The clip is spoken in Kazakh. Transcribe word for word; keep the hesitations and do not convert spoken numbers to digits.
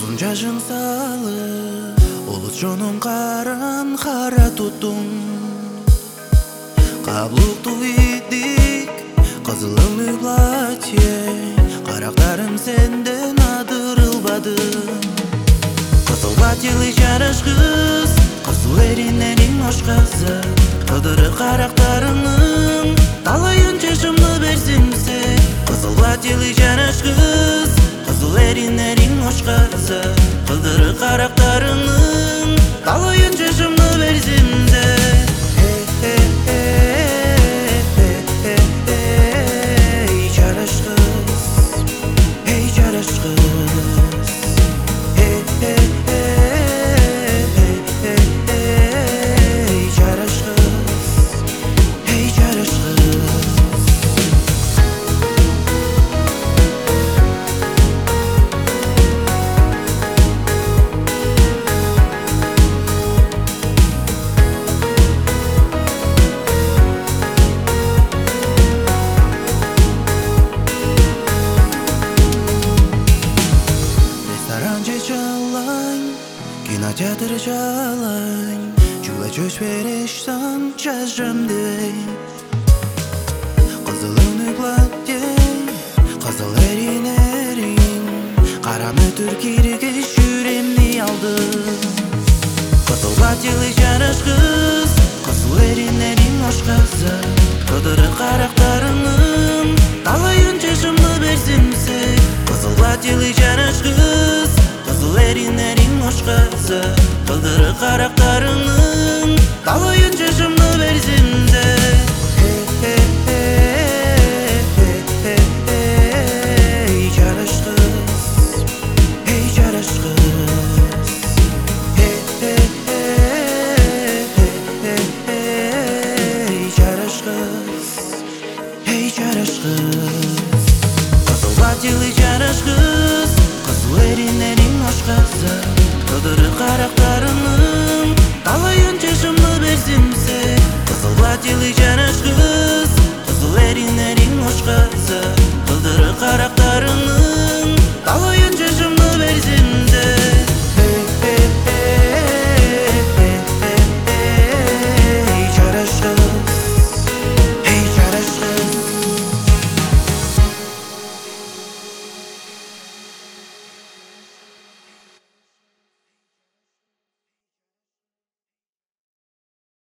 Узун жашың салы, улут жонун каран кара туттуң. Каблуктуу идик, кызыл платье, карактарым сенден адырылбады. Кызыл платьелы жарыш кыз, кызыл эринериң ош кызы, кыдыры карактарыңның талайын чышымды берсимсе. Кызыл платьелы жарыш кыз, кызыл эринериң ош кызы, кыдыры карактарыңның талайын чышымды берсимсе. Кинотеатр жалайн, чула чөч берешсан чашам дей. Кызыл өңү платье, кызыл эринериң, кара мөтүр киргиз жүремни алды. Кызыл платьелы жарыш кыз, кызыл эринериң ош кызы, кыдыры карактарыңның талайын чышымды берсимсе. Кызыл платьелы жарыш кыз, кызыл эринериң ош кызы, кыдыры карактарыңның талайын чышымды берсимсе. Эй жарыш кыз, эй жарыш кыз, эй жарыш кыз, эй жарыш кыз. Кызыл платьелы жарыш кыз, кызыл эринериң ош кызы, кыдыры карактарыңның талайын чышымды берсимсе. Кызыл платьелы